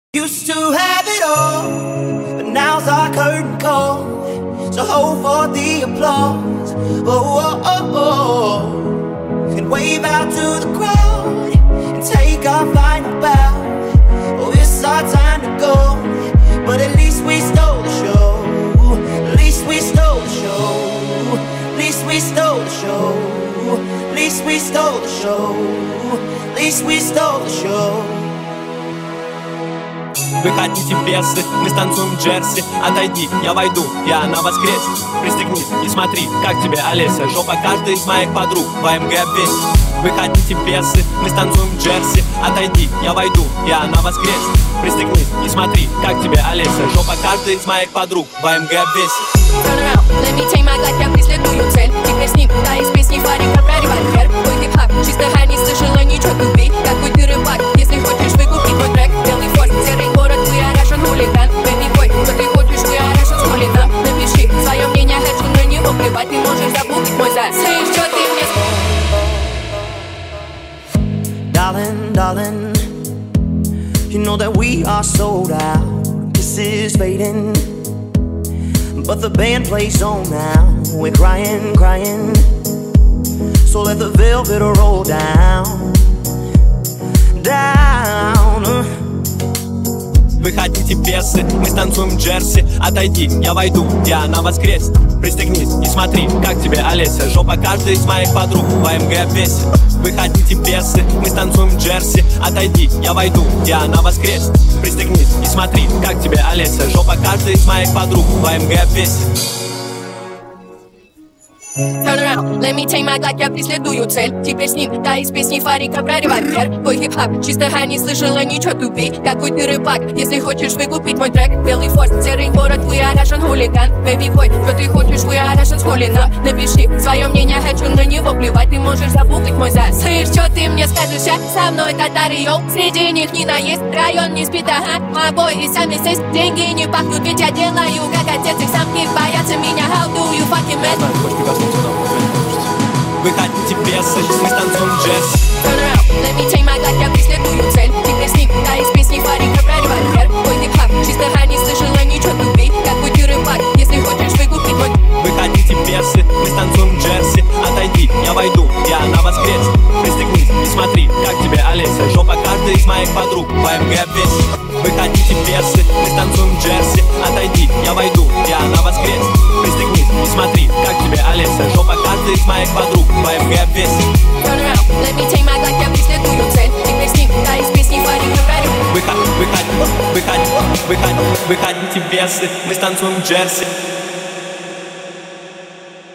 Used to have it all, but now's our curtain call. So hold for the applause. Oh, oh, oh, oh. And wave out to the crowd and take our final bow. Oh, it's our time to go, but at least we stole the show. At least we stole the show. At least we stole the show. At least we stole the show. At least we stole the show. Выходите бесы, мы станцуем джерси. Отойди, я войду, и она воскреснет. Пристегнись и смотри, как тебе Олеся. Жопа каждой из моих подруг в АМГ обвесит. Выходите бесы, мы станцуем джерси. Отойди, я войду, и она воскреснет. Пристегнись и смотри, как тебе Олеся. Жопа каждой из моих подруг в АМГ обвесит. Turn around, let me take my life, я преследую цель. Теперь с ним, да, из песни фарик, прорывать вверх. Твой хип-хап, чисто хай, не слышала ничего, тупи. Какой ты рыбак, если хочешь выкупить мой трек. Белый форт, серый город, вы орашен хулиган. Бэби бой, что ты хочешь, вы орашен с хулиган. Напиши свое мнение, хочу на него плевать. Ты можешь забудь мой зай. Слышь, что ты мне Darling, darling, you know that we are sold out. This is fading, but the band plays on now. We're crying, crying, so let the velvet roll down, down. Выходите бесы, мы станцуем джерси. Отойди, я войду, и она воскреснет. Пристегнись и смотри, как тебе Олеся. Жопа каждой из моих подруг в АМГ обвесит. Выходите бесы, мы станцуем джерси. Отойди, я войду, и она воскреснет. Пристегнись и смотри, как тебе Олеся. Жопа каждой из моих подруг в АМГ обвесит. Turn around, let me take my life, я преследую цель. Теперь с ним, да, из песни фарика, прорывать вверх. Твой хип-хап, чисто хай, не слышала ничего, тупи. Какой ты рыбак, если хочешь выкупить мой трек. Белый форт, серый город, вы орашен хулиган. Бэби бой, что ты хочешь, вы орашен с хулиган. Напиши свое мнение, хочу на него плевать. Ты можешь забугать мой зай. Слышь, что ты мне скажешь, а? Со мной татары, йоу. Среди них не наесть, район не спит, ага. Обои сами здесь, деньги не пахнут, ведь я делаю, как отец. Их сам не боятся меня, how do you fucking mad? Выходите бесы, мы станцуем джерси. Turn around, let me take my life, я преследую цель. Теперь с ним, да, из песни фарика, прорывать вверх. Твой хип-хап, чисто хай, не слышала ничего, тупи. Какой ты рыбак, если хочешь выкупить мой. Выходите бесы, мы станцуем джерси. Отойди, я войду, и она воскреснет. Пристегнись и смотри, как тебе Олеся. Жопа каждой из моих подруг в АМГ обвесит. Выходите бесы, мы станцуем джерси. Отойди, я войду, и она воскреснет. Пристегнись и смотри, как тебе Олеся. Жопа каждой из моих подруг в АМГ обвесит. Turn around, let me take my life, я преследую цель. Теперь с ним, да, из песни фарика, прорывать. Выходите бесы, мы станцуем джерси.